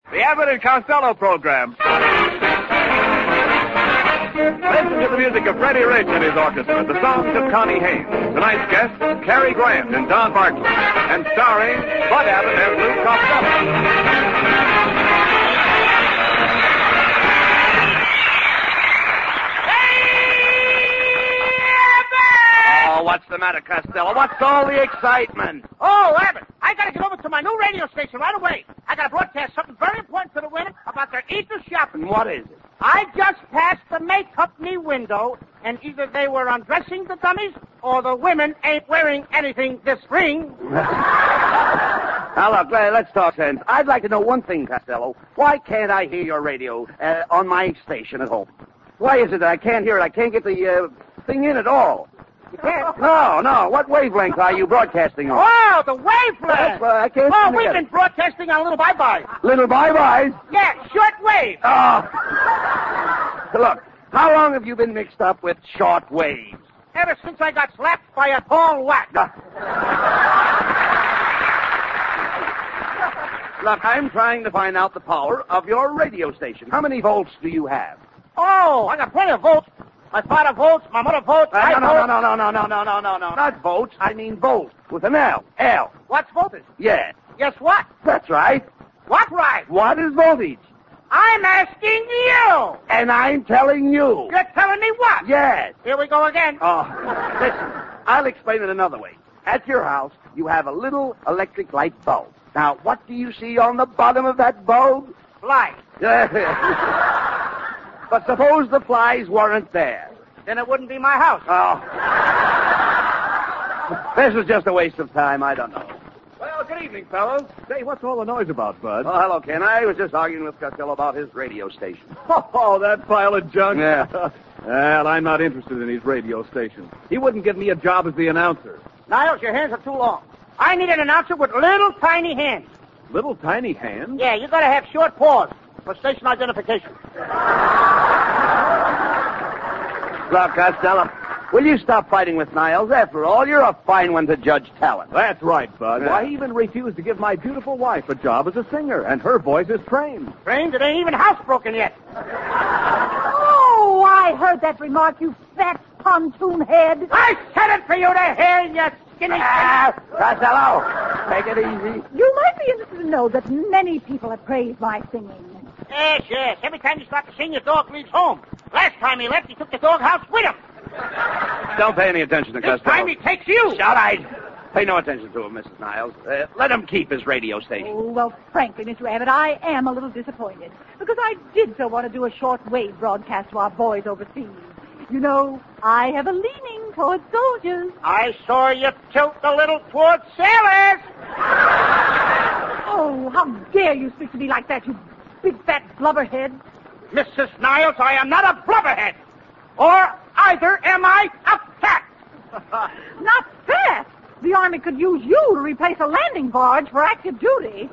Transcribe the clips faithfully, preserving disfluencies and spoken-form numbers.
The Abbott and Costello program. Listen to the music of Freddie Rich and his orchestra, the songs of Connie Haynes. Tonight's guests, Cary Grant and Don Bartlett, and starring Bud Abbott and Lou Costello. What's the matter, Costello? What's all the excitement? Oh, Abbott, I gotta get over to my new radio station right away. I gotta broadcast something very important to the women about their Easter shopping. What is it? I just passed the makeup me window, and either they were undressing the dummies, or the women ain't wearing anything this spring. Now, look, let's talk sense. I'd like to know one thing, Costello. Why can't I hear your radio uh, on my station at home? Why is it that I can't hear it? I can't get the uh, thing in at all. You can't? No, no. What wavelength are you broadcasting on? Oh, the wavelength. That's why I can't. Oh, we've been broadcasting on little bye-byes. Little bye-byes? Yeah, short wave. Oh. Look, how long have you been mixed up with short waves? Ever since I got slapped by a tall whack. Uh. Look, I'm trying to find out the power of your radio station. How many volts do you have? Oh, I got plenty of volts. My father votes, my mother votes, uh, I no, no, vote. no, no, no, no, no, no, no, no, not votes. I mean volts with an L. L. What's voltage? Yeah. Guess what? That's right. What right? What is voltage? I'm asking you. And I'm telling you. You're telling me what? Yes. Here we go again. Oh, listen, I'll explain it another way. At your house, you have a little electric light bulb. Now, what do you see on the bottom of that bulb? Flies. But suppose the flies weren't there. Then it wouldn't be my house. Oh. This is just a waste of time. I don't know. Well, good evening, fellows. Say, what's all the noise about, Bud? Oh, hello, Ken. I was just arguing with Costello about his radio station. Oh, that pile of junk. Yeah. Well, I'm not interested in his radio station. He wouldn't give me a job as the announcer. Niles, your hands are too long. I need an announcer with little tiny hands. Little tiny hands? Yeah, you gotta have short paws for station identification. Look, Costello, will you stop fighting with Niles? After all, you're a fine one to judge talent. That's right, Bud. Yeah. Why, he even refused to give my beautiful wife a job as a singer, and her voice is trained. Trained? It ain't even housebroken yet. Oh, I heard that remark, you fat pontoon head. I said it for you to hear, you skinny... Ah, Costello, take it easy. You might be interested to know that many people have praised my singing. Yes, yes. Every time you start to sing, your dog leaves home. Last time he left, he took the doghouse with him. Don't pay any attention to This Costello. time he takes you. Shut eyes. Pay no attention to him, Missus Niles. Uh, let him keep his radio station. Oh, well, frankly, Mister Abbott, I am a little disappointed. Because I did so want to do a short-wave broadcast to our boys overseas. You know, I have a leaning towards soldiers. I saw you tilt a little towards sailors. Oh, how dare you speak to me like that, you big fat blubberhead. Missus Niles, I am not a blubberhead. Or either am I a fat. Not fat. The Army could use you to replace a landing barge for active duty.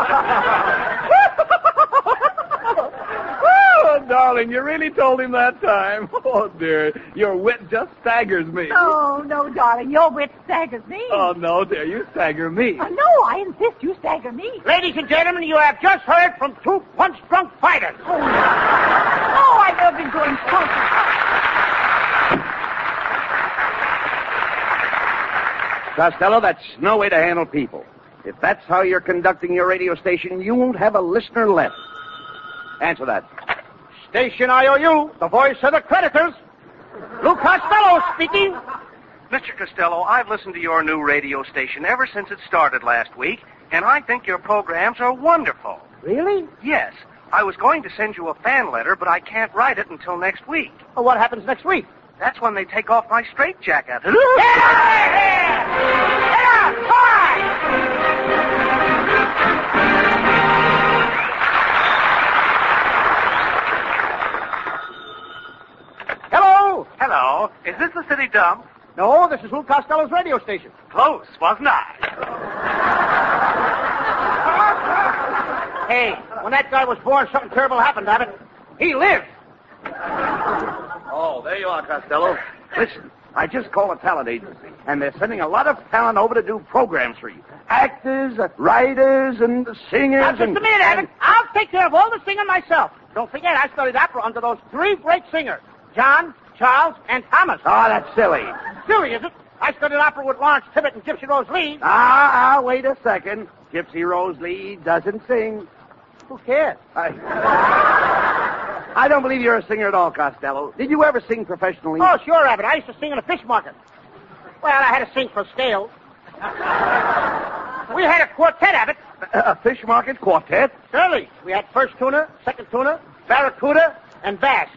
Oh, darling, you really told him that time. Oh, dear, your wit just staggers me. No, no, darling, your wit staggers me. Oh, no, dear, you stagger me. Uh, no, I insist you stagger me. Ladies and gentlemen, you have just heard from two punch-drunk fighters. Oh, I love him to insult you. Costello, that's no way to handle people. If that's how you're conducting your radio station, you won't have a listener left. Answer that. Station I O U, the voice of the creditors. Lou Costello speaking. Mister Costello, I've listened to your new radio station ever since it started last week, and I think your programs are wonderful. Really? Yes. I was going to send you a fan letter, but I can't write it until next week. Well, what happens next week? That's when they take off my straitjacket. Yeah! Yeah! Fine! Hello? Hello. Is this the city dump? No, this is Lou Costello's radio station. Close, wasn't I? Hey, when that guy was born, something terrible happened, Abbott. He lived. Oh, there you are, Costello. Listen, I just called a talent agency, and they're sending a lot of talent over to do programs for you. Actors, uh, writers, and singers. Now, just and, a minute, and- Abbott. I'll take care of all the singing myself. Don't forget, I studied opera under those three great singers, John, Charles, and Thomas. Oh, that's silly. Silly, is it? I studied opera with Lawrence Tibbett and Gypsy Rose Lee. Ah, ah, wait a second. Gypsy Rose Lee doesn't sing. Who cares? I, I don't believe you're a singer at all, Costello. Did you ever sing professionally? Oh, sure, Abbott. I used to sing in a fish market. Well, I had to sing for scale. We had a quartet, Abbott. A, a fish market quartet? Surely. We had first tuna, second tuna, barracuda, and bass.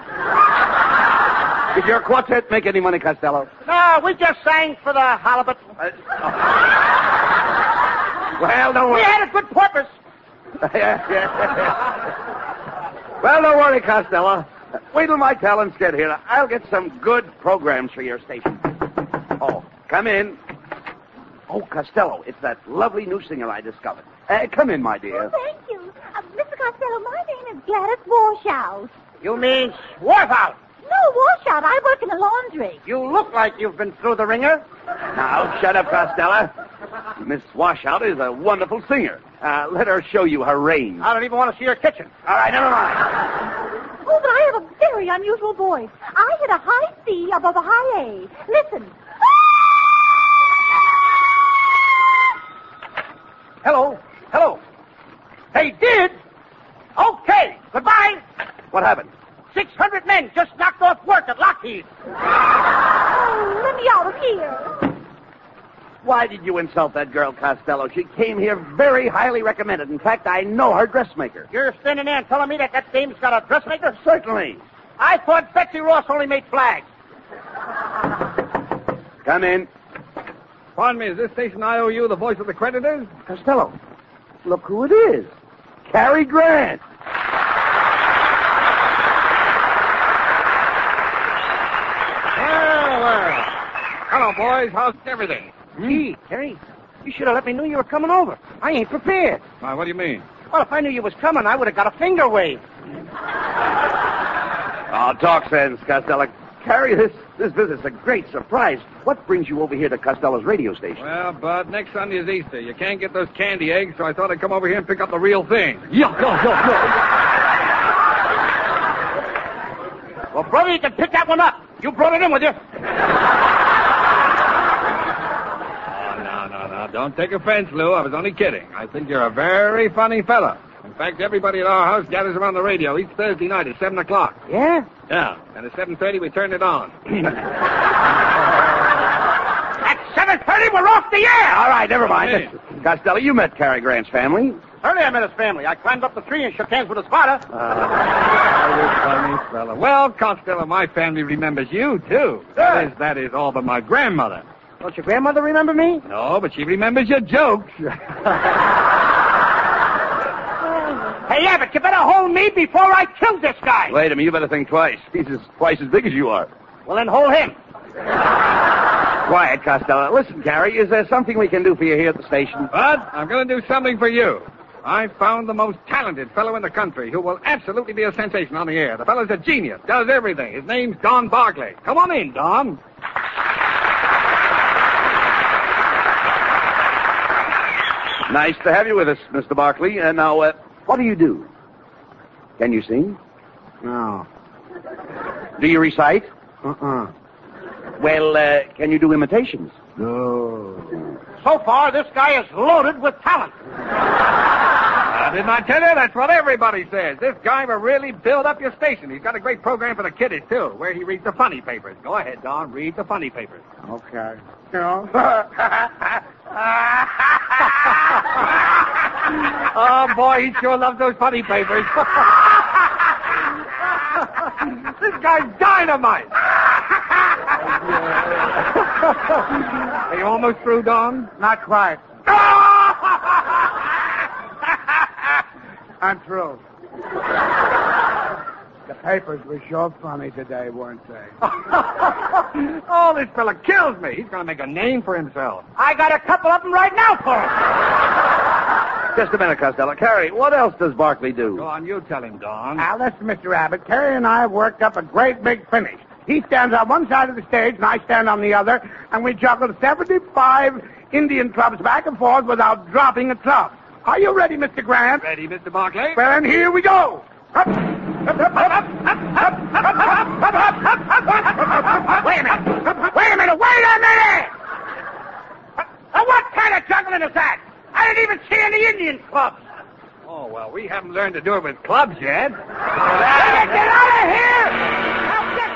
Did your quartet make any money, Costello? No, we just sang for the halibut. Uh, well, don't worry. We had a good purpose. Yeah, yeah. Well, don't worry, Costello. Wait till my talents get here. I'll get some good programs for your station. Oh, come in. Oh, Costello, it's that lovely new singer I discovered. Uh, come in, my dear. Oh, thank you. Uh, Mister Costello, my name is Gladys Washout. You mean Swarthout? No, Washout. I work in a laundry. You look like you've been through the ringer. Now, shut up, Costello. Miss Washout is a wonderful singer. Uh, let her show you her range. I don't even want to see your kitchen. All right, never mind. Oh, but I have a very unusual voice. I hit a high C above a high A. Listen. Hello. Hello. They did? Okay. Goodbye. What happened? Six hundred men just knocked off work at Lockheed. Oh, let me out of here. Why did you insult that girl, Costello? She came here very highly recommended. In fact, I know her dressmaker. You're standing there and telling me that that dame's got a dressmaker? Certainly. I thought Betsy Ross only made flags. Come in. Pardon me, is this station I O U the voice of the creditors? Costello, look who it is. Cary Grant. Well, well. Hello, boys. How's everything? Gee, Terry, you should have let me know you were coming over. I ain't prepared. Why, what do you mean? Well, if I knew you was coming, I would have got a finger wave. Oh, talk sense, Costello. Cary, this, this visit's a great surprise. What brings you over here to Costello's radio station? Well, Bud, next Sunday is Easter. You can't get those candy eggs, so I thought I'd come over here and pick up the real thing. Yuck, yuck, yuck, yuck. Well, brother, you can pick that one up. You brought it in with you. Oh, no, no, no. Don't take offense, Lou. I was only kidding. I think you're a very funny fella. In fact, everybody at our house gathers around the radio each Thursday night at seven o'clock. Yeah? Yeah, and at seven thirty we turn it on. At seven thirty, we're off the air. All right, never mind. Hey. Costello, you met Cary Grant's family. Early I met his family. I climbed up the tree and shook hands with his father. Oh, you funny fella. Well, Costello, my family remembers you, too. That is, that is all but my grandmother. Don't your grandmother remember me? No, but she remembers your jokes. Hey, Abbott, you better hold me before I kill this guy. Wait a minute, you better think twice. He's as, twice as big as you are. Well, then hold him. Quiet, Costello. Listen, Cary, is there something we can do for you here at the station? But I'm going to do something for you. I found the most talented fellow in the country who will absolutely be a sensation on the air. The fellow's a genius, does everything. His name's Don Barclay. Come on in, Don. Nice to have you with us, Mister Barclay. Uh, now, uh, what do you do? Can you sing? No. Do you recite? Uh-uh. Well, uh, can you do imitations? No. So far, this guy is loaded with talent. Uh, didn't I tell you? That's what everybody says. This guy will really build up your station. He's got a great program for the kiddies, too, where he reads the funny papers. Go ahead, Don. Read the funny papers. Okay. Oh, boy, he sure loves those funny papers. This guy's dynamite. Are you almost through, Don? Not quite. I'm through. The papers were sure funny today, weren't they? Oh, this fella kills me. He's going to make a name for himself. I got a couple of them right now for him. Just a minute, Costello. Cary, what else does Barclay do? Go on, you tell him, Don. Now, listen, Mister Abbott. Terry and I have worked up a great big finish. He stands on one side of the stage, and I stand on the other, and we juggle seventy-five Indian clubs back and forth without dropping a club. Are you ready, Mister Grant? Ready, Mister Barclay? Well, and here we go. Up, up, up, up, up, up, up, up, up, up. Wait a minute. Wait a minute. Wait a minute. Uh, what kind of juggling is that? I didn't even see any Indian clubs. Oh, well, we haven't learned to do it with clubs yet. Get out of here! Now get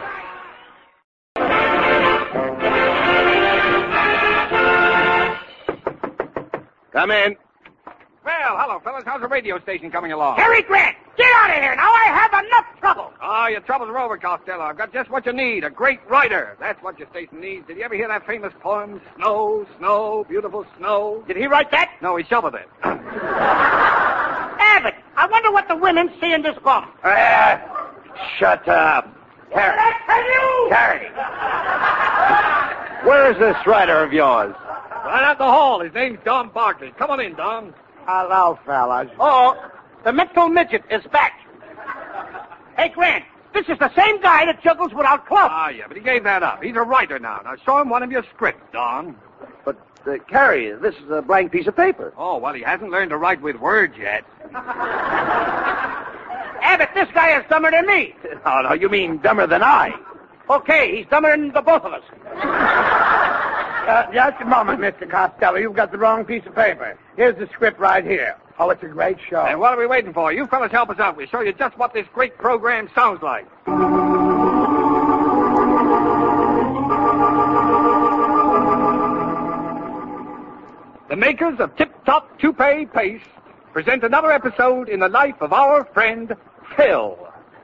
those sights! Come in. Well, hello, fellas. How's the radio station coming along? Harry Grant, get out of here. Now I have enough trouble. Oh, your troubles are over, Costello. I've got just what you need, a great writer. That's what your station needs. Did you ever hear that famous poem, Snow, Snow, Beautiful Snow? Did he write that? No, he shoveled it. Abbott, I wonder what the women see in this bum. Uh, shut up. Harry. I tell you! Harry. Where is this writer of yours? Right out the hall. His name's Don Barkley. Come on in, Don. Hello, fellas. Oh, the mental midget is back. Hey, Grant, this is the same guy that juggles without clubs. Ah, yeah, but he gave that up. He's a writer now. Now, show him one of your scripts, Don. But, uh, Carrie, this is a blank piece of paper. Oh, well, he hasn't learned to write with words yet. Abbott, this guy is dumber than me. Oh, no, you mean dumber than I. Okay, he's dumber than the both of us. Uh, just a moment, Mister Costello. You've got the wrong piece of paper. Here's the script right here. Oh, it's a great show. And what are we waiting for? You fellas help us out. We'll show you just what this great program sounds like. The makers of Tip Top Toupee Paste present another episode in the life of our friend, Phil.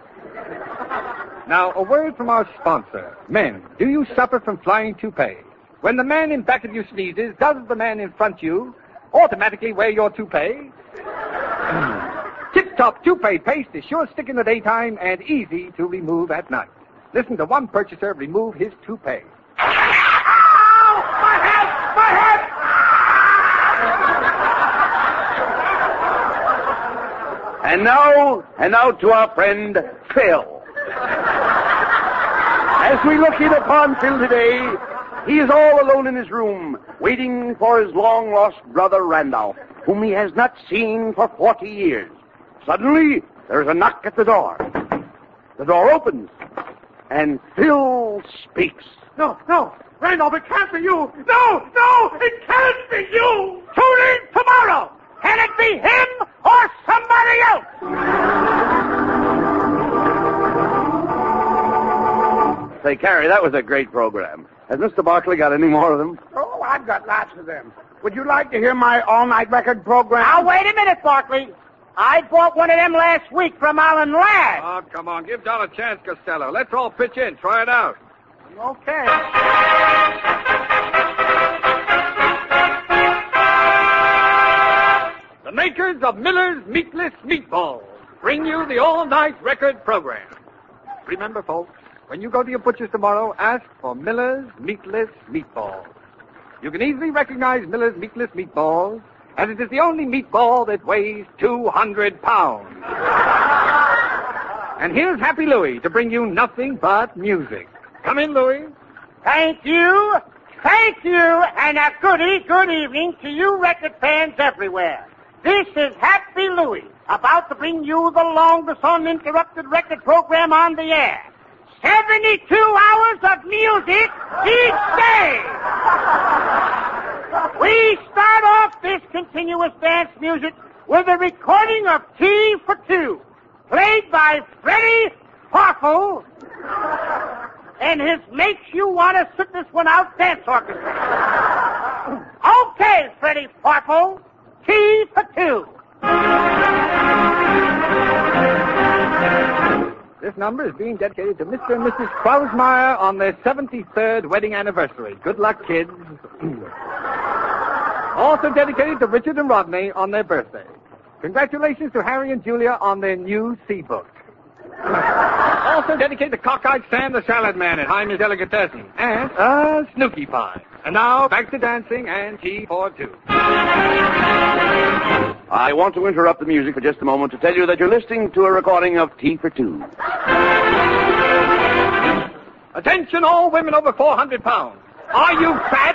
Now, a word from our sponsor. Men, do you suffer from flying toupee? When the man in back of you sneezes, does the man in front of you automatically wear your toupee? Tip Top Toupee Paste is sure stick in the daytime and easy to remove at night. Listen to one purchaser remove his toupee. Ow! My head! My head! And now, and now to our friend, Phil. As we look in upon Phil today, he is all alone in his room, waiting for his long-lost brother Randolph, whom he has not seen for forty years. Suddenly, there is a knock at the door. The door opens, and Phil speaks. No, no. Randolph, it can't be you. No, no, it can't be you. Tune in tomorrow. Can it be him or somebody else? Say, Carrie, that was a great program. Has Mister Barkley got any more of them? Oh, I've got lots of them. Would you like to hear my all-night record program? Now, wait a minute, Barkley. I bought one of them last week from Alan Ladd. Oh, come on. Give Don a chance, Costello. Let's all pitch in. Try it out. Okay. The makers of Miller's Meatless Meatballs bring you the all-night record program. Remember, folks, when you go to your butcher's tomorrow, ask for Miller's Meatless Meatballs. You can easily recognize Miller's Meatless Meatballs, as it is the only meatball that weighs two hundred pounds. And here's Happy Louie to bring you nothing but music. Come in, Louie. Thank you. Thank you. And a goody good evening to you record fans everywhere. This is Happy Louie, about to bring you the longest uninterrupted record program on the air. seventy-two hours of music each day. We start off this continuous dance music with a recording of T for Two, played by Freddie Farfel and his Makes You Want to Sit This One Out dance orchestra. Okay, Freddie Farfel, T for Two. This number is being dedicated to Mister and Missus Krausmeyer on their seventy-third wedding anniversary. Good luck, kids. Also dedicated to Richard and Rodney on their birthday. Congratulations to Harry and Julia on their new C-book. Also dedicated to Cockeyed Sam the Salad Man at Hyman's Delicatessen. And a Snooky Pie. And now, back to dancing and T for two. I want to interrupt the music for just a moment to tell you that you're listening to a recording of T for Two. Attention all women over four hundred pounds. Are you fat?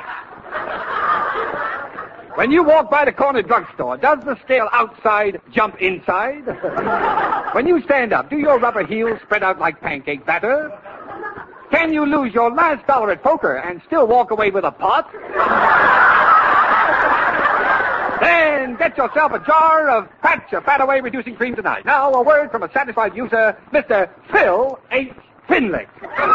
When you walk by the corner drugstore, does the scale outside jump inside? When you stand up, do your rubber heels spread out like pancake batter? Can you lose your last dollar at poker and still walk away with a pot? Then get yourself a jar of Patch a Fat Away Reducing Cream tonight. Now, a word from a satisfied user, Mister Phil H. Finlick.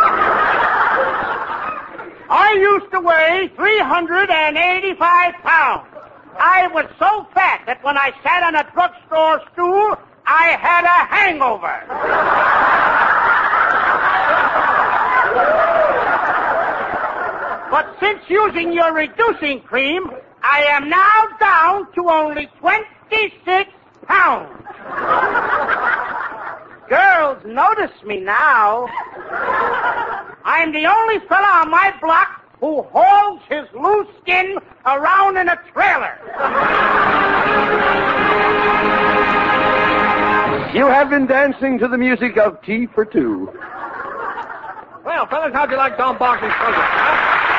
I used to weigh three hundred eighty-five pounds. I was so fat that when I sat on a drugstore stool, I had a hangover. But since using your reducing cream, I am now down to only twenty-six pounds. Girls notice me now. I'm the only fella on my block who hauls his loose skin around in a trailer. You have been dancing to the music of Tea for Two. Well, fellas, how'd you like Don Barkley's program, huh?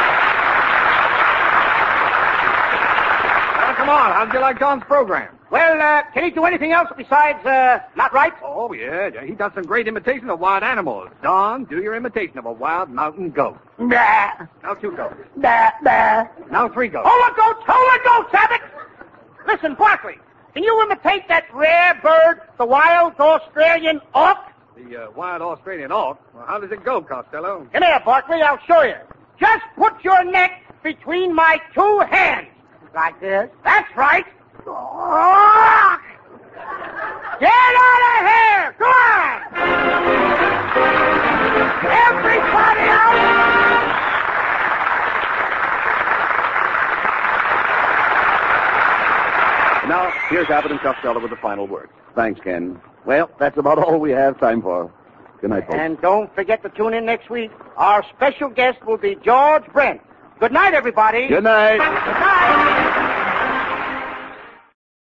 Well, come on, how'd you like Don's program? Well, uh, can he do anything else besides, uh, not right? Oh, yeah, yeah, he does some great imitation of wild animals. Don, do your imitation of a wild mountain goat. Nah. Now two goats. Nah, nah. Now three goats. Hold a goat, hold a goat, Abbott! Listen, Barkley, can you imitate that rare bird, the wild Australian auk? The uh, wild Australian auk? Well, how does it go, Costello? Come here, Barkley, I'll show you. Just put your neck between my two hands. Like this? That's right. Get out of here! Go on! Everybody out! Now, here's Abbott and Costello with the final word. Thanks, Ken. Well, that's about all we have time for. Good night, folks. And don't forget to tune in next week. Our special guest will be George Brent. Good night, everybody. Good night. Good night.